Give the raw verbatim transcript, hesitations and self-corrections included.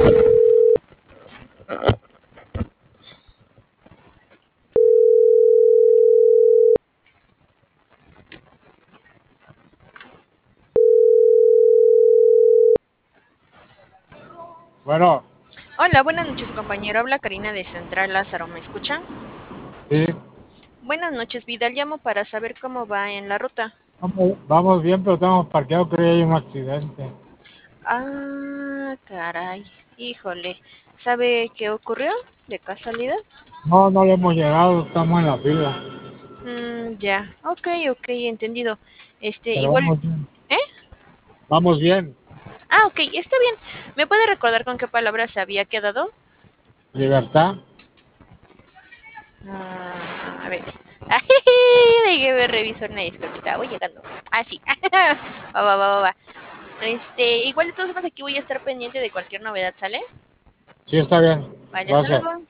Bueno, Hola, buenas noches, compañero. Habla Karina de Central Lázaro. ¿Me escuchan? sí, Buenas noches, Vidal. Llamo para saber cómo va en la ruta. vamos, vamos bien, pero estamos parqueados, creo que hay un accidente. Ah, caray. Híjole. ¿Sabe qué ocurrió? ¿De casualidad? No, no le hemos llegado, estamos en la fila, Mm, ya. Ok, ok, entendido. Este, pero igual. vamos bien. ¿Eh? Vamos bien, Ah, ok, está bien. ¿Me puede recordar con qué palabra se había quedado? libertad. Ah, a ver. Déjeme revisar una disculpita. Voy llegando. Ah, sí. Va, va, va, va, va. Este, igual de todos modos aquí voy a estar pendiente de cualquier novedad, ¿sale? Sí, está bien, Vale, hasta gracias. luego.